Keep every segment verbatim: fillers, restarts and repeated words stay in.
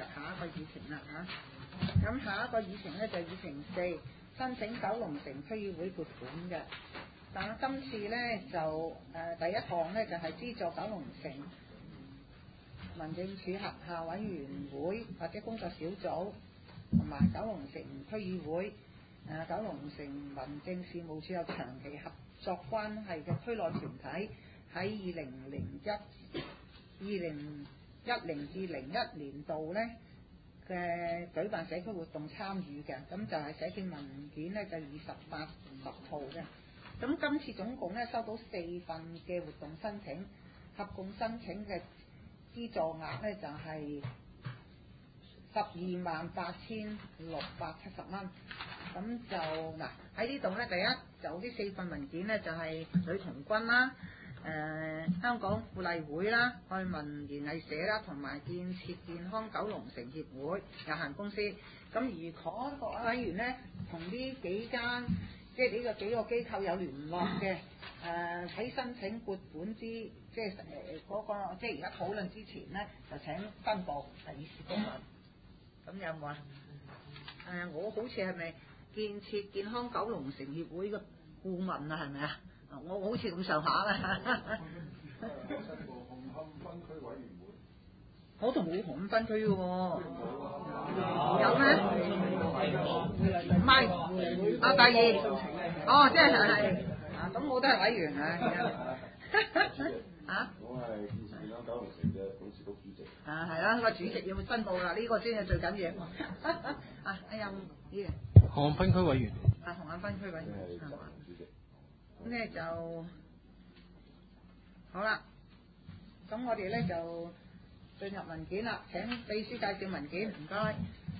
下一個議程啦嚇。咁下一個議程咧就係議程四，申請九龍城區議會撥款嘅。但係今次咧就誒、呃、第一項咧就係、是、資助九龍城民政處轄下委員會或者工作小組同埋九龍城區議會誒、呃、九龍城民政事務處有長期合作關係嘅區內團體喺二零零一二零一零至零一年度咧嘅舉辦社區活動參與嘅，咁就係社建文件咧就二十八十號嘅。咁今次總共咧收到四份嘅活動申請，合共申請嘅資助額咧就係十二萬八千六百七十蚊。咁就嗱喺呢度咧，第一就呢四份文件咧就係女童軍啦、誒、呃、香港婦勵會啦、愛民園藝社啦，同埋建設健康九龍城協會有限公司。咁而嗰個委員咧同呢幾間即係呢個幾個機構有聯絡嘅，誒喺申請撥款之即係誒嗰個即係而家討論之前咧，就請申報係議事公文。咁有冇啊？誒、呃，我好似係咪建設健康九龍城協會嘅顧問啊？係咪啊？我好似咁上下啊。 我申報紅磡分區委員會。 我度冇紅磡分區嘅喎。有咩？唔係，啊第二，哦，即係係，啊咁我都係委員啊，嚇？ 我係建設健康九龍城嘅董事局主席。 啊係啦，個主席要申報啦，呢個先係最緊要。啊，哎呀，議員。 紅磡分區委員。 啊，紅磡分區委員。 係執行主席。 咁咧就好啦，咁我哋咧就進入文件啦。請秘書介紹文件，唔該。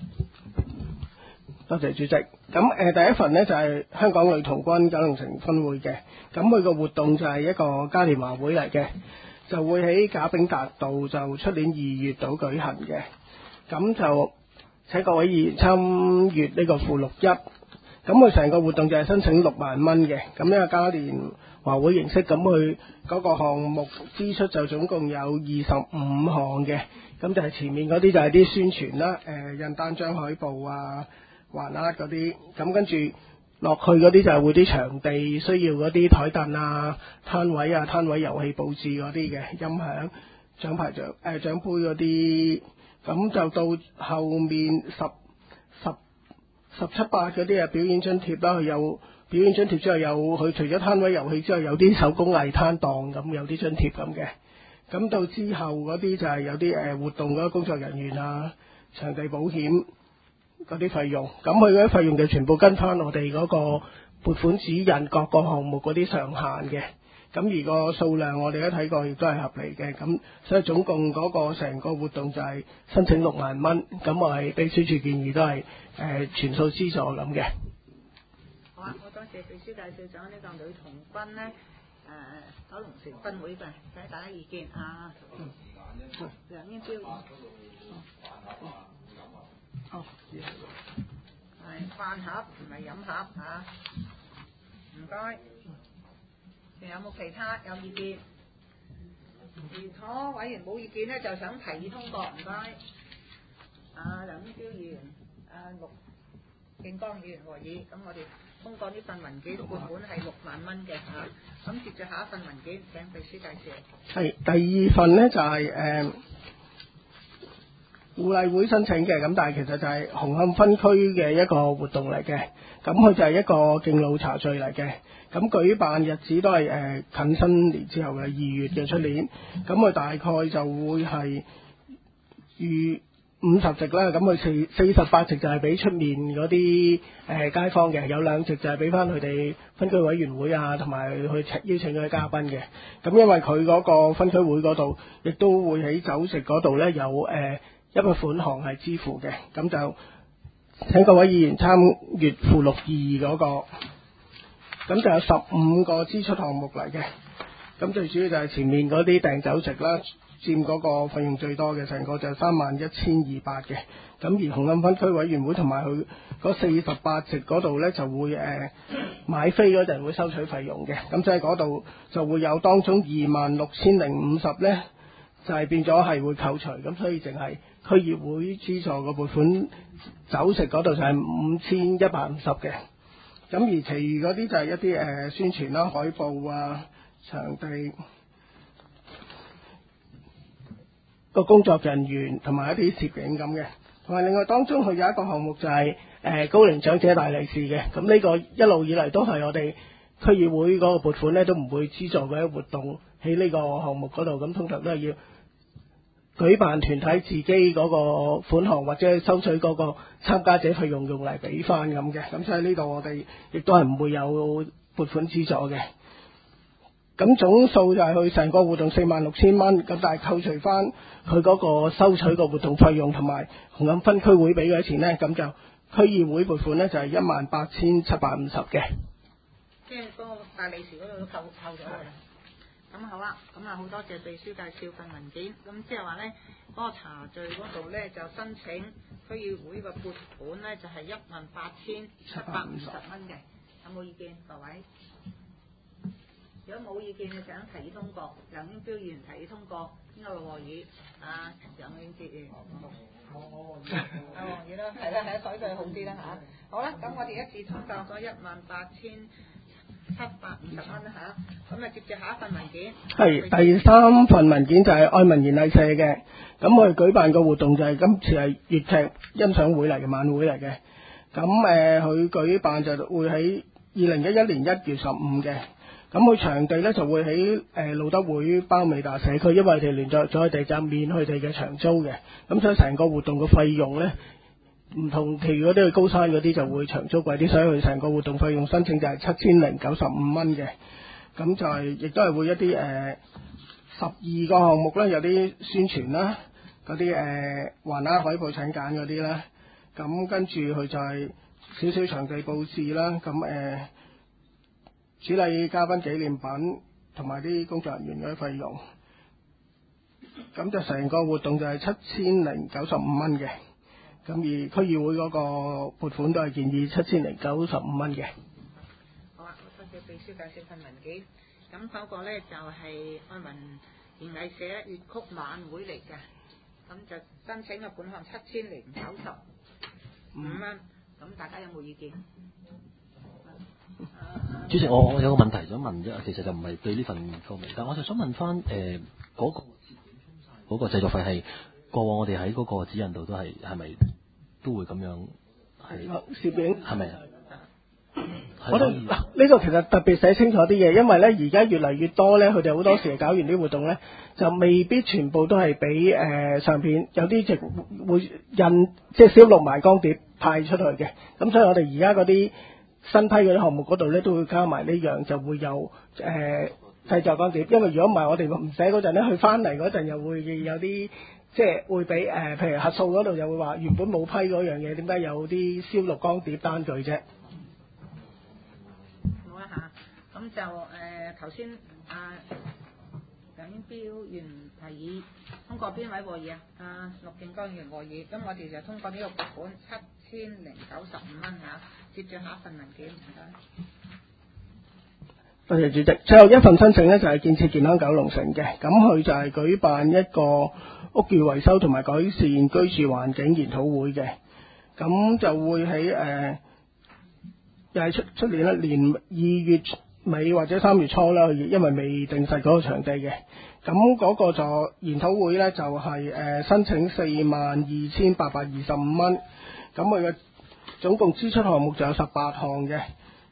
多謝主席。咁誒、呃、第一份呢就係、是、香港女童軍九龍城分會嘅，咁佢個活動就係一個嘉年華會嚟嘅，就會喺賈炳達道就出年二月度舉行嘅，咁就請各位議員參閱呢個附錄一。咁佢成個活動就係申請六萬蚊嘅，咁呢個嘉年華會形式，咁佢嗰個項目支出就總共有二十五項嘅，咁就係前面嗰啲就係啲宣傳啦，誒、呃、印單張海報啊、橫額嗰啲，咁跟住落去嗰啲就係會啲場地需要嗰啲台凳啊、攤位啊、攤位遊戲佈置嗰啲嘅，音響、獎牌獎誒獎杯嗰啲，咁就到後面十十。十七八嗰啲啊表演津貼啦，佢有表演津貼之後有佢除咗攤位遊戲之後有啲手工藝攤檔咁有啲津貼咁嘅，咁到之後嗰啲就係有啲誒活動嗰啲工作人員啊、場地保險嗰啲費用，咁佢嗰啲費用就全部跟翻我哋嗰個撥款指引各個項目嗰啲上限嘅。咁而個數量我哋都睇過，亦都係合理嘅。咁所以總共嗰個成個活動就係申請六萬蚊。咁我係秘書處建議都係誒、呃、全數資助咁嘅。 好啊，我多謝秘書介紹咗呢個女童軍咧誒九龍城分會嘅，睇大家意見啊。嗯。梁英標。哦。係飯盒唔係飲盒嚇。唔該。仲有冇其他有意見？如果委員冇意見咧，就想提議通過，唔該。啊，梁英標議員、啊陸敬剛議員和議，咁我哋通過呢份文件，撥款係六萬蚊嘅嚇。咁接住下一份文件，請秘書介紹。 係第二份呢，就係誒婦勵會申請嘅，咁但係其實就係紅磡分區嘅一個活動嚟嘅，咁佢就係一個敬老茶敘嚟嘅。咁舉辦日子都係誒、呃、近新年之後嘅二月嘅出年，咁佢大概就會係預五十席啦，咁佢四四十八席就係俾出面嗰啲誒街坊嘅，有兩席就係俾翻佢哋分區委員會啊，同埋去邀請嗰啲嘉賓嘅。咁因為佢嗰個分區會嗰度，亦都會喺酒席嗰度咧有誒、呃、一個款項係支付嘅，咁就請各位議員參閱附錄二嗰個。咁就有十五個支出項目嚟嘅，咁最主要就係前面嗰啲訂酒席啦，佔嗰個費用最多嘅，成個就三萬一千二百嘅。咁而紅磡分區委員會同埋佢嗰四十八席嗰度呢，就會誒、呃、買飛嗰陣會收取費用嘅，咁即係嗰度就會有當中二萬六千零五十呢， 就係變咗係會扣除，咁所以淨係區議會資助個撥款酒食嗰度就係五千一百五十嘅。咁而其餘嗰啲就係一啲誒、呃、宣傳啦、海報啊、場地個工作人員同埋一啲攝影咁嘅。同埋另外當中佢有一個項目就係、是、誒、呃、高齡長者大利是嘅。咁呢個一路以嚟都係我哋區議會嗰個撥款咧都唔會資助嘅一個活動喺呢個項目嗰度。咁通常都係要舉辦團體自己嗰個款項或者收取嗰個參加者費用用嚟俾翻咁嘅，咁所以呢度我哋亦都係唔會有撥款資助嘅。咁總數就係佢成個活動四萬六千蚊，咁但係扣除翻佢嗰個收取個活動費用同埋紅磡分區會俾嘅錢呢，咁就區議會撥款呢就係一萬八千七百五十嘅。 即係嗰個大利是嗰度都扣扣咗㗎啦。咁好啊，咁啊好多謝秘書介紹份文件，咁即係話咧嗰個茶敘嗰度咧就申請區議會個撥款咧就係一萬八千七百五十蚊嘅，有冇意見各位？如果冇意見，你想提議通過，梁英彪議員提議通過，邊個和議？啊，楊永傑議員。我我和議。啊和議啦，係啦係啦，所以佢好啲啦嚇。好啦，咁我哋一致通過咗一萬八千七百五十蚊啦嚇，咁啊接住下一份文件。 係第三份文件就係愛民研藝社嘅，咁我哋舉辦個活動就係今次係粵劇欣賞會嚟嘅晚會嚟嘅，咁誒佢舉辦就會喺二零一一年一月十五嘅，咁佢場地咧就會喺誒、呃、路德會包美達社區，因為佢哋聯絡咗佢哋就免佢哋嘅場租嘅，咁所以成個活動嘅費用咧。唔同其餘嗰啲去高山嗰啲就會長租貴啲，所以佢成個活動費用申請就係七千零九十五蚊嘅。咁就係亦都係會一啲誒十二個項目啦，有啲宣傳啦，嗰啲誒橫額海報請柬嗰啲啦。咁跟住佢就係少少場地佈置啦，咁誒、呃、主禮嘉賓紀念品同埋啲工作人員嗰啲費用。咁就成個活動就係七千零九十五蚊嘅。咁而區議會嗰個撥款都係建議七千零九十五蚊嘅。 好啊，多謝秘書介紹份文件。咁嗰個咧就係愛民研藝社粵曲晚會嚟嘅，咁就申請嘅款項七千零九十五蚊。咁大家有冇意見？ 主席，我我有個問題想問啫，其實就唔係對呢份報名，但我就想問翻誒嗰個嗰個製作費係。過往我哋喺嗰個指引度都係係咪都會咁樣係攝影係咪啊？ 我哋嗱呢個其實特別寫清楚啲嘅，因為咧而家越嚟越多咧，佢哋好多時搞完啲活動咧，就未必全部都係俾誒相片，有啲就會印即係燒錄埋光碟派出去嘅。咁所以我哋而家嗰啲新批嗰啲項目嗰度咧，都會加埋呢樣，就會有誒、呃、製作光碟。因為如果唔係，我哋唔寫嗰陣咧，佢翻嚟嗰陣又會有啲。即係會俾誒、呃，譬如核數嗰度就會話原本冇批嗰樣嘢，點解有啲燒錄光碟單據啫？ 好啊嚇，咁就誒頭先阿梁英彪議員提議通過邊位和議啊？阿陸敬剛議員和議，咁我哋就通過呢個撥款七千零九十五蚊嚇，接住下一份文件唔該。 多謝主席。最後一份申請呢，就係、是、建設健康九龍城嘅，咁佢就係舉辦一個屋宇維修同埋改善居住環境研討會嘅，咁就會喺誒又係出出年一年二月尾或者三月初啦，因為未定實嗰個場地嘅，咁嗰個就研討會呢，就係、是、誒、呃、申請四萬二千八百二十五蚊，咁佢嘅總共支出項目就有十八項嘅。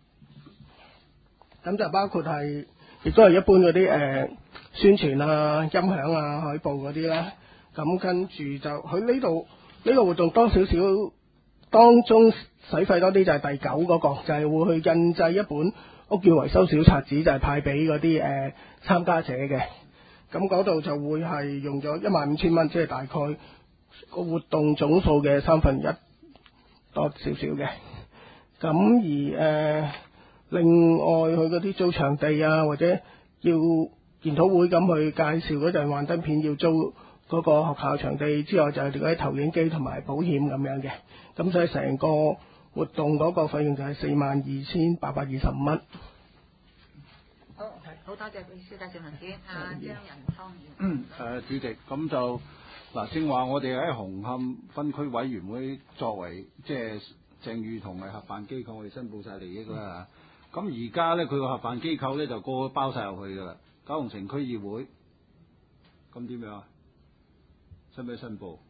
咁就包括係，亦都係一般嗰啲誒宣傳啊、音響啊、海報嗰啲啦。咁跟住就佢呢度呢個活動多少少，當中使費多啲就係第九嗰、那個，就係、是、會去印製一本屋宇維修小冊子，就係、是、派俾嗰啲誒參加者嘅。咁嗰度就會係用咗一萬五千蚊，即係大概個活動總數嘅三分一多少少嘅。咁而誒。呃另外佢嗰啲租場地啊，或者要研討會咁去介紹嗰陣幻燈片要租嗰個學校場地之外，就係嗰啲投影機同埋保險咁樣嘅。咁所以成個活動嗰個費用就係四萬二千八百二十五蚊。 好， 好多謝秘書介紹文件，阿張仁湯議員。 嗯，誒、主席，咁就嗱，正話我哋喺紅磡分區委員會作為即係鄭裕彤係合辦機構，我哋申報晒利益啦。咁而家咧，佢個合辦機構咧就個個包晒入去㗎啦。九龍城區議會，咁點樣啊？使唔使申報？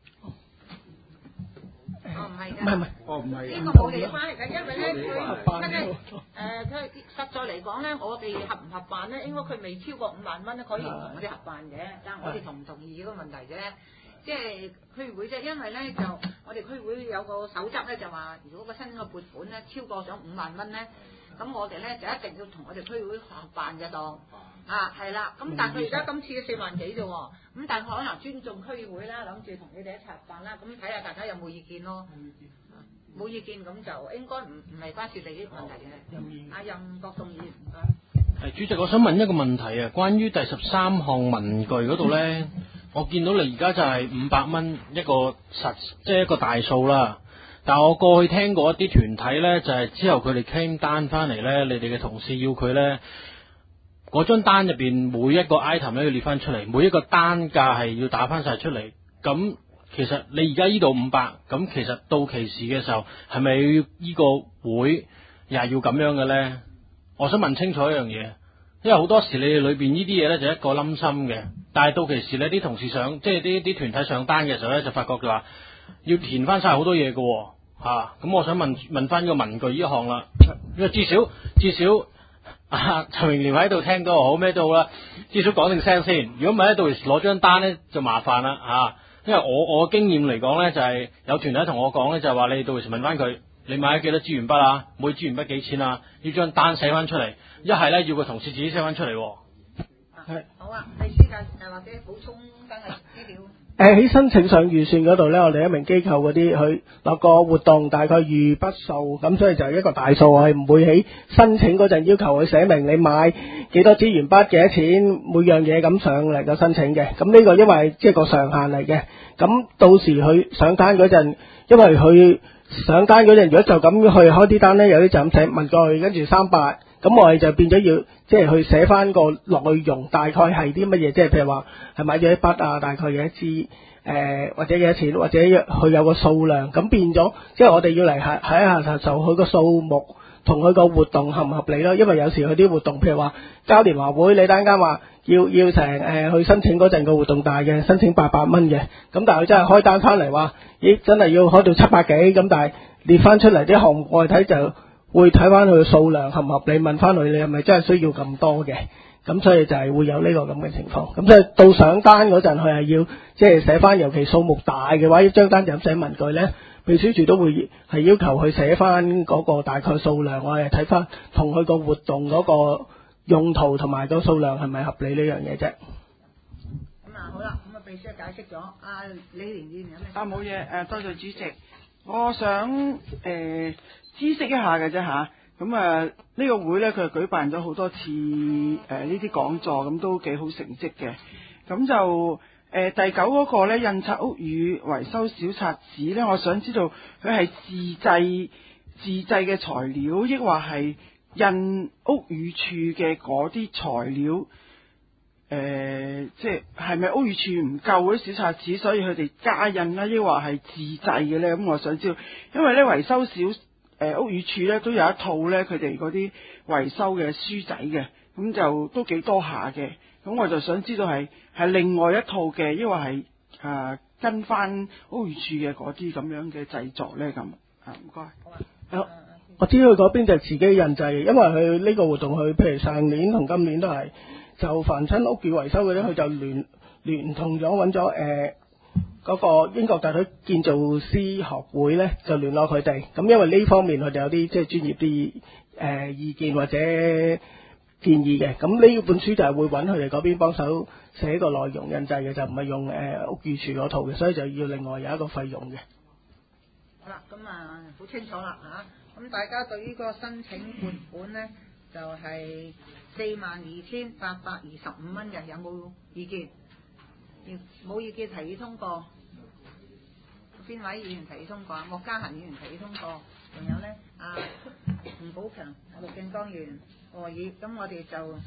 哦，唔係㗎， 唔係唔係， 哦唔係， 呢個冇利益關係㗎，因為咧佢真係誒佢實在嚟講咧，我哋合唔合辦咧，應該佢未超過五萬蚊咧，可以同我哋合辦嘅，但係我哋同唔同意嗰個問題啫。即係區會啫，因為咧就我哋區會有個守則咧，就話如果個申請嘅撥款咧超過咗五萬蚊咧，咁我哋咧就一定要同我哋區會合辦嘅當啊，係啦。咁但係佢而家今次嘅四萬幾啫喎，咁但係可能尊重區會啦，諗住同你哋一齊合辦啦，咁睇下大家有冇意見咯。冇意見咁就應該唔唔係關涉利益問題嘅。阿任國棟議員，唔該。 係主席，我想問一個問題啊，關於第十三項文具嗰度咧，我見到你而家就係五百蚊一個實，即係一個大數啦。但係我過去聽過一啲團體咧，就係之後佢哋 claim 單翻嚟咧，你哋嘅同事要佢咧，嗰張單入邊每一個 item 咧要列翻出嚟，每一個單價係要打翻晒出嚟。咁其實你而家呢度五百，咁其實到期時嘅時候，係咪呢個會又係要咁樣嘅咧？我想問清楚一樣嘢，因為好多時你哋裏邊呢啲嘢咧就一個冧心嘅，但係到期時咧啲同事上，即係啲啲團體上單嘅時候咧，就發覺佢話要填翻晒好多嘢嘅嚇。咁、啊、我想問問翻個文具呢一項啦，因為至少至少啊陳榮廉喺度聽都好咩都好啦，至少講定聲先。如果唔係咧，到時攞張單咧就麻煩啦嚇。啊因為我我經驗嚟講咧，就係、是、有團體同我講咧，就係、是、話你到時問翻佢，你買咗幾多資源筆啊？每資源筆幾錢啊？要張單寫翻出嚟，一係咧要個同事自己寫翻出嚟。 係好啊，秘書介誒或者補充單嘅資料。 誒喺申請上預算嗰度咧，我哋一名機構嗰啲佢落個活動大概預筆數，咁所以就係一個大數，我係唔會喺申請嗰陣要求佢寫明你買幾多資源筆幾多錢每樣嘢咁上嚟個申請嘅。咁呢個因為即係個上限嚟嘅。咁到時佢上單嗰陣，因為佢上單嗰陣如果就咁去開啲單咧，有啲就咁寫文具跟住三百。咁我哋就變咗要即係去寫翻個內容，大概係啲乜嘢，即係譬如話係買咗一筆啊，大概幾多支誒、呃，或者幾多錢，或者佢有個數量，咁變咗即係我哋要嚟睇睇下就佢個數目同佢個活動合唔合理咯。因為有時佢啲活動譬如話交聯華會，你單間話要要成誒、呃、去申請嗰陣個活動大嘅，申請八百蚊嘅，咁但係佢真係開單翻嚟話，咦真係要開到七百幾，咁但係列翻出嚟啲項目我哋睇就。會睇翻佢嘅數量合唔合理，問翻佢你係咪真係需要咁多嘅，咁所以就係會有呢個咁嘅情況。咁所以到上單嗰陣，佢係要即係寫翻，尤其數目大嘅話，一張單就咁寫文具咧，秘書處都會係要求佢寫翻嗰個大概數量，我哋睇翻同佢個活動嗰個用途同埋個數量係咪合理呢樣嘢啫。 咁啊好啦，咁啊秘書解釋咗，阿李連議員有咩？ 啊冇嘢，誒多謝主席，我想誒。呃知識一下嘅啫吓，咁啊呢個會咧佢係舉辦咗好多次誒呢啲講座，咁都幾好成績嘅。咁就誒、呃、第九嗰個咧印刷屋宇維修小冊子咧，我想知道佢係自製自製嘅材料，抑或係印屋宇署嘅嗰啲材料？誒、呃，即係係咪屋宇署唔夠嗰啲小冊子，所以佢哋加印啦，抑或係自製嘅咧？咁我想知道，因為咧維修小誒、呃、屋宇署咧都有一套咧，佢哋嗰啲維修嘅書仔嘅，咁就都幾多下嘅。咁我就想知道係係另外一套嘅，抑或係啊跟翻屋宇署嘅嗰啲咁樣嘅製作咧咁啊？唔該。 啊，我知佢嗰邊就自己印製，因為佢呢個活動佢譬如上年同今年都係就凡親屋宇維修嘅咧，佢就聯聯同咗揾咗誒。嗰個英國特許建造師學會咧就聯絡佢哋，咁因為呢方面佢哋有啲即係專業啲誒、呃、意見或者建議嘅，咁呢本書就係會揾佢哋嗰邊幫手寫個內容印製嘅，就唔係用誒、呃、屋宇署嗰套嘅，所以就要另外有一個費用嘅。 好啦，咁啊好清楚啦嚇，咁大家對呢個申請撥款咧就係四萬二千八百二十五蚊嘅，有冇意見？冇意見提議通過。邊位議員提議通過啊？莫家嫻議員提議通過，仲有咧啊吳寶強、陸敬剛議員和議，咁我哋就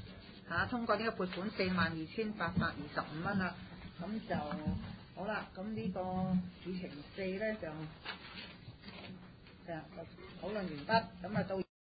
嚇、通過呢個撥款四萬二千八百二十五蚊啦。咁就好啦，咁呢個議程四咧就就討論完畢，咁啊到。